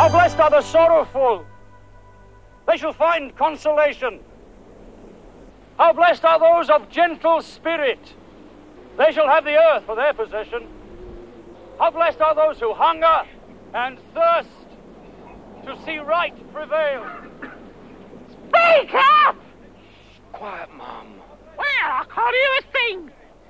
How blessed are the sorrowful! They shall find consolation. How blessed are those of gentle spirit! They shall have the earth for their possession. How blessed are those who hunger and thirst to see right prevail. Speak up! Quiet, Mum. Well, I can't hear a thing.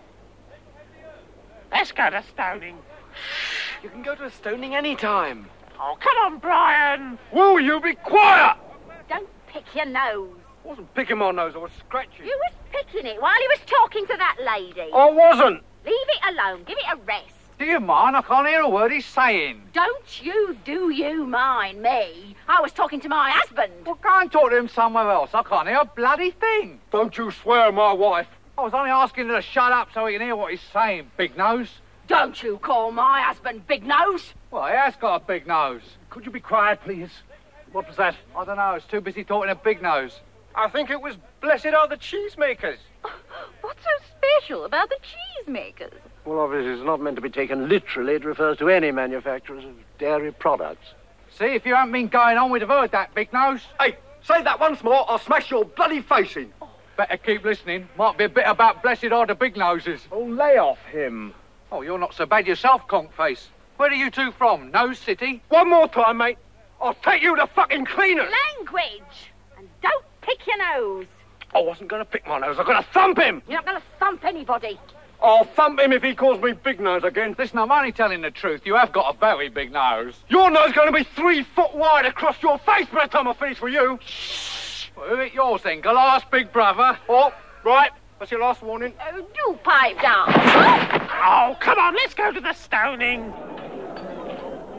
Let's go to stoning. You can go to a stoning any time. Oh, come on, Brian. Will you be quiet? Don't pick your nose. I wasn't picking my nose, I was scratching. You was picking it while he was talking to that lady. I wasn't. Leave it alone. Give it a rest. Do you mind? I can't hear a word he's saying. Don't you mind me? I was talking to my husband. Well, go and talk to him somewhere else. I can't hear a bloody thing. Don't you swear, my wife. I was only asking her to shut up so he can hear what he's saying, big nose. Don't you call my husband Big Nose. Well, he has got a big nose. Could you be quiet, please? What was that? I don't know, I was too busy talking to Big Nose. I think it was blessed are the cheesemakers. What's so special about the cheesemakers? Well, obviously, it's not meant to be taken literally. It refers to any manufacturers of dairy products. See, if you haven't been going on, we'd have heard that, Big Nose. Hey, say that once more, I'll smash your bloody face in. Better keep listening. Might be a bit about blessed are the big noses. Oh, lay off him. Oh, you're not so bad yourself, Conkface. Where are you two from? Nose City? One more time, mate. I'll take you to fucking cleaners. Language! And don't pick your nose. I wasn't going to pick my nose. I'm going to thump him. You're not going to thump anybody. I'll thump him if he calls me Big Nose again. Listen, I'm only telling the truth. You have got a very big nose. Your nose is going to be 3 foot wide across your face by the time I finish with you. Well, who hit yours then? Goliath, big brother? Oh, right. That's your last warning. Do pipe down. Oh, come on, let's go to the stoning.